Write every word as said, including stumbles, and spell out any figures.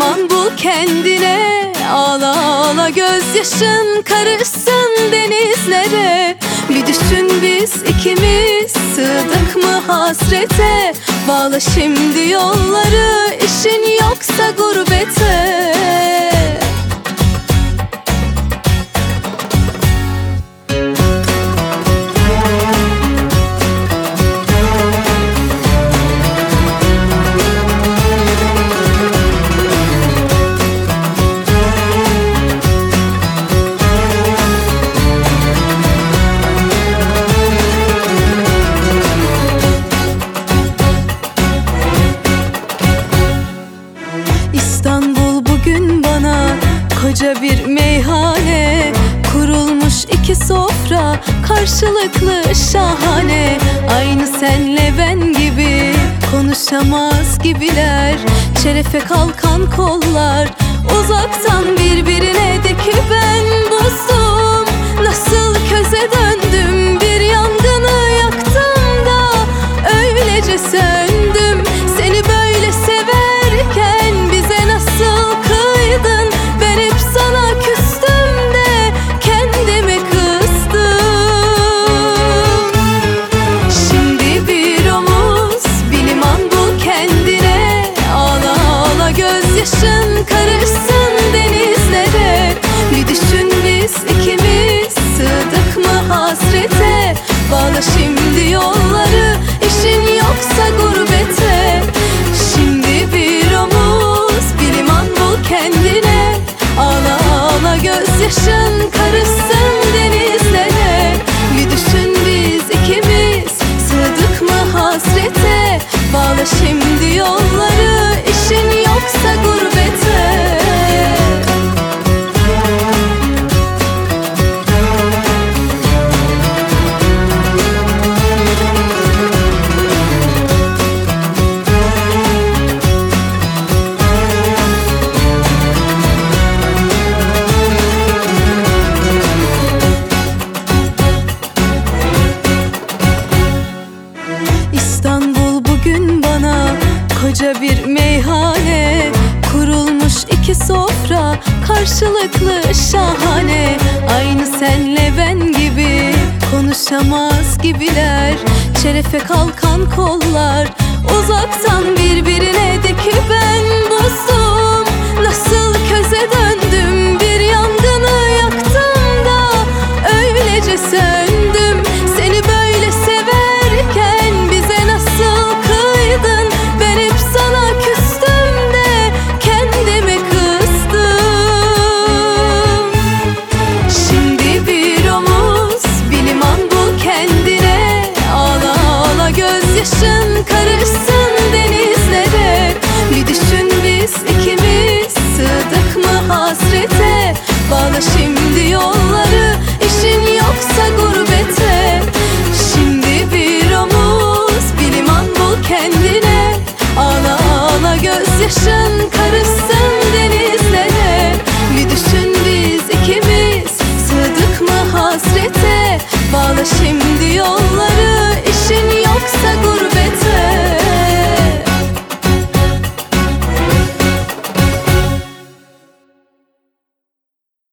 liman bul kendine. Ağla ağla gözyaşın karışsın denizlere. Bir düşün biz ikimiz sığdık mı hasrete. Bağla şimdi yolları, işin yoksa gurbete. İstanbul bugün bana koca bir meyhane. Kurulmuş iki sofra karşılıklı şahane. Aynı senle ben gibi konuşamaz gibiler. Şerefe kalkan kollar uzaktan birbirine deki ben buzdum. Nasıl köze döndüm, bir yangını yaktım da öylece söndüm. Seni böyle severken bize nasıl kıydın? Ben hep sana küstüm de kendimi kızdım. Şimdi bir omuz, bir liman bul kendine. Ağla ağla gözyaşın karışsın denizlere. Bir düşün biz ikimiz sığdık mı hasrete. Bağla şimdi yolları, işin yoksa gurbete. Şimdi bir omuz, bir liman bul kendine. Ağla ağla gözyaşın karışsın denizlere. Bir düşün biz ikimiz sığdık mı hasrete. Bağla şimdi yolları, işin yoksa gurbete. İstanbul bugün bana koca bir meyhane. Kurulmuş iki sofra karşılıklı şahane. Aynı senle ben gibi konuşamaz gibiler. Şerefe kalkan kollar uzaktan birbirine deki ben buzdum.